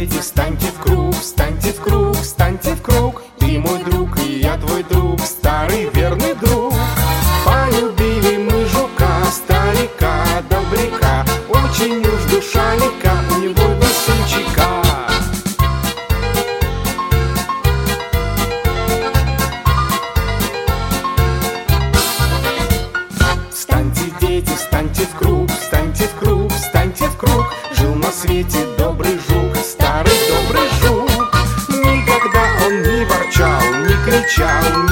дети, встаньте в круг, встаньте в круг, встаньте в круг. Ты мой друг, и я твой друг, старый верный друг. Полюбили мы жука, старика, добряка. Очень уж душа легка, у него весельчака. Встаньте, дети, встаньте в круг, встаньте в круг, встаньте в круг. Жил на свете добрый жук, старый добрый жук. Никогда он не ворчал, не кричал,